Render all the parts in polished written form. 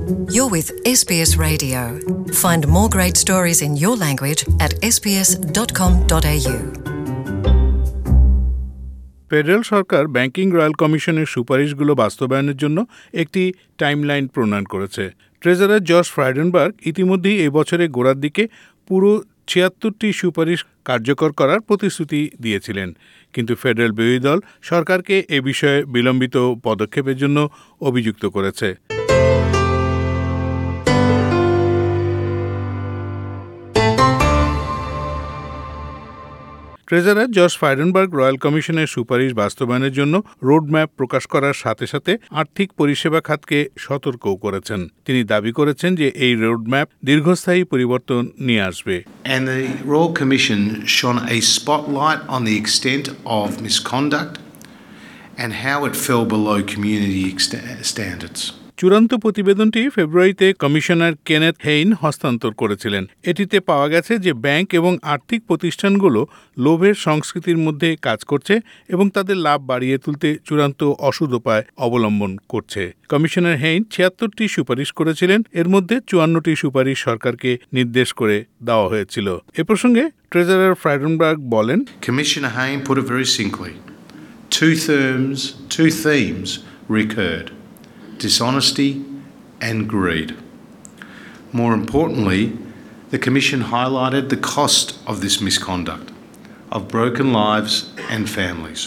You're with SBS Radio. Find more great stories in your language at sbs.com.au. Federal সরকার banking royal কমিশনের সুপারিশগুলো বাস্তবায়নের জন্য একটি টাইমলাইন প্রণয়ন করেছে। ট্রেজারার জশ ফ্রাইডেনবার্গ ইতিমধ্যেই এই বছরের গোড়ার দিকে পুরো ৭৬টি সুপারিশ কার্যকর করার প্রতিশ্রুতি দিয়েছিলেন, কিন্তু ফেডারেল বিরোধী দল সরকারকে এ বিষয়ে বিলম্বিত পদক্ষেপের জন্য অভিযুক্ত করেছে। ট্রেজারার জশ ফ্রাইডেনবার্গ রয়্যাল কমিশনের সুপারিশ বাস্তবায়নের জন্য রোডম্যাপ প্রকাশ করার সাথে সাথে আর্থিক পরিষেবা খাতকে সতর্কও করেছেন। তিনি দাবি করেছেন যে এই রোডম্যাপ দীর্ঘস্থায়ী পরিবর্তন নিয়ে আসবে। And the Royal Commission shone a spotlight on the extent of misconduct and how it fell below community standards. চূড়ান্ত প্রতিবেদনটি ফেব্রুয়ারিতে কমিশনার কেনেথ হেইন হস্তান্তর করেছিলেন। এটিতে পাওয়া গেছে যে ব্যাংক এবং আর্থিক প্রতিষ্ঠানগুলো লোভের সংস্কৃতির মধ্যে কাজ করছে এবং তাদের লাভ বাড়িয়ে তুলতে চূড়ান্ত অসৎ উপায় অবলম্বন করছে। কমিশনার হেইন ৭৬টি সুপারিশ করেছিলেন, এর মধ্যে ৫৪টি সুপারিশ সরকারকে নির্দেশ করে দেওয়া হয়েছিল। এ প্রসঙ্গে ট্রেজারার ফ্রাইডেনবার্গ বলেন, Commissioner Hayne put it very simply. Two themes recurred: dishonesty and greed. More importantly, the Commission highlighted the cost of this misconduct, of broken lives and families.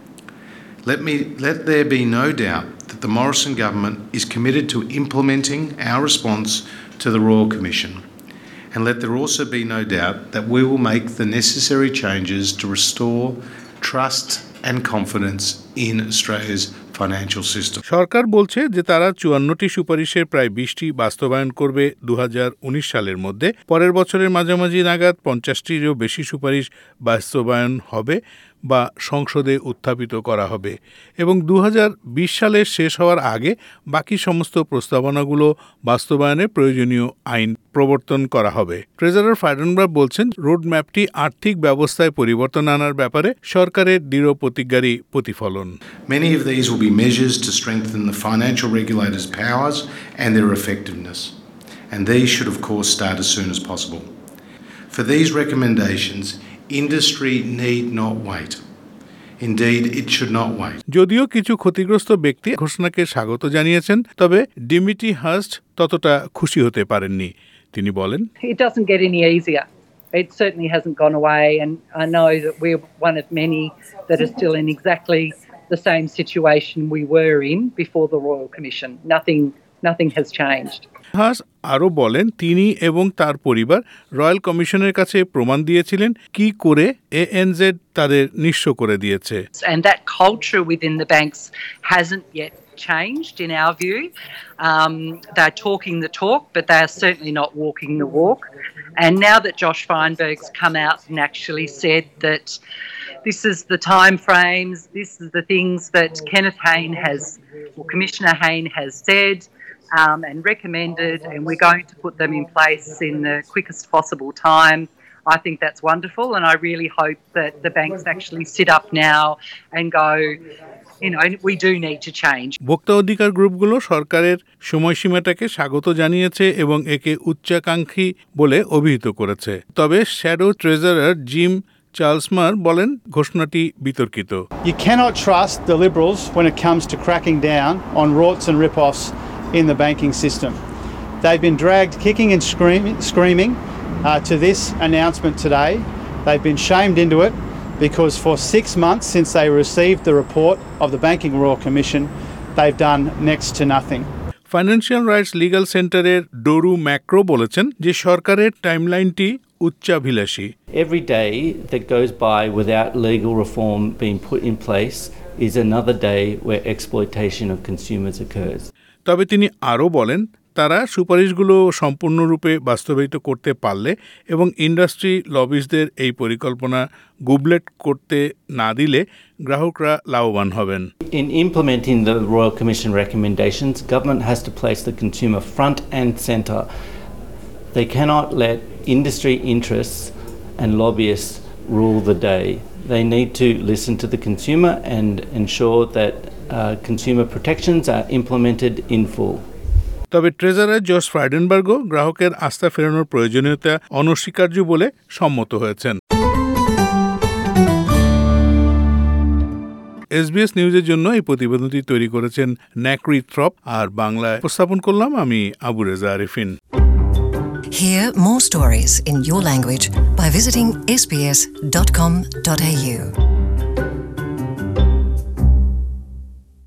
Let there be no doubt that the Morrison government is committed to implementing our response to the Royal Commission, and let there also be no doubt that we will make the necessary changes to restore trust and confidence in Australia's financial system. সরকার বলছে যে তারা ৫৪টি সুপারিশের প্রায় ২০টি বাস্তবায়ন করবে ২০১৯ সালের মধ্যে। পরের বছরের মাঝামাঝি নাগাদ ৫০টিরও বেশি সুপারিশ বাস্তবায়ন হবে বা সংসদে উত্থাপিত করা হবে এবং ২০২০ সালের শেষ হওয়ার আগে বাকি সমস্ত প্রস্তাবনাগুলো বাস্তবায়নে প্রয়োজনীয় আইন প্রবর্তন করা হবে। ট্রেজারার ফ্রাইডেনবার্গ বলছেন, রোডম্যাপটি আর্থিক ব্যবস্থায় পরিবর্তন আনার ব্যাপারে সরকারের দৃঢ় প্রতিজ্ঞারই প্রতিফলন। Many of these will be measures to strengthen the financial regulators' powers and their effectiveness, and these should of course start as soon as possible. For these recommendations, industry need not wait. Indeed, it should not wait. যদিও কিছু ক্ষতিগ্রস্ত ব্যক্তি ঘোষণাকে স্বাগত জানিয়েছেন, তবে ডিমিটি Hurst ততটা খুশি হতে পারেননি। তিনি বলেন, It doesn't get any easier. It certainly hasn't gone away, and I know that we're one of many that are still in exactly the same situation we were in before the Royal Commission. Nothing has changed. হাস আরও বলেন, তিনি এবং তার পরিবার royal কমিশনের কাছে প্রমাণ দিয়েছিলেন কি করে এএনজেড তাদের নিঃস্ব করে দিয়েছে। And that culture within the banks hasn't yet changed in our view. They're talking the talk, but they are certainly not walking the walk. And now that Josh Feinberg's come out and actually said that this is the time frames, this is the things that Commissioner Hayne has said and recommended, and we're going to put them in place in the quickest possible time. I think that's wonderful, and I really hope that the banks actually sit up now and go, we do need to change. ভোক্তা অধিকার গ্রুপগুলো সরকারের সময়সীমাটাকে স্বাগত জানিয়েছে এবং একে উচ্চাকাঙ্ক্ষী বলে অভিহিত করেছে। তবে শ্যাডো ট্রেজারার জিম চার্লসমার বলেন, ঘোষণাটি বিতর্কিত। You cannot trust the Liberals when it comes to cracking down on rorts and rip-offs in the banking system. They've been dragged kicking and screaming to this announcement today. They've been shamed into it because for 6 months since they received the report of the Banking Royal Commission, they've done next to nothing. Financial rights legal সেন্টারের ডোরু macro বলেছেন যে সরকারের টাইমলাইনটি উচ্চাভিলাষী। Every day that goes by without legal reform being put in place is another day where exploitation of consumers occurs. তবে তিনি আরও বলেন, তারা সুপারিশগুলো সম্পূর্ণরূপে বাস্তবায়িত করতে পারলে এবং ইন্ডাস্ট্রি লবিস্টদের এই পরিকল্পনা গুবলেট করতে না দিলে গ্রাহকরা লাভবান হবেন। In implementing the Royal Commission recommendations, government has to place the consumer front and centre. They cannot let industry interests and lobbyists rule the day. They need to listen to the consumer and ensure that consumer protections are implemented in full. তবে treasurer George ফ্রাইডেনবার্গও গ্রাহকের আস্থা ফেরানোর প্রয়োজনীয়তা অনস্বীকার্য বলে সম্মত হয়েছেন। SBS নিউজের জন্য এই প্রতিবেদনটি তৈরি করেছেন ন্যাকরি থ্রপ, আর বাংলায় উপস্থাপন করলাম আমি Abu Reza Arifin. Hear more stories in your language by visiting sbs.com.au.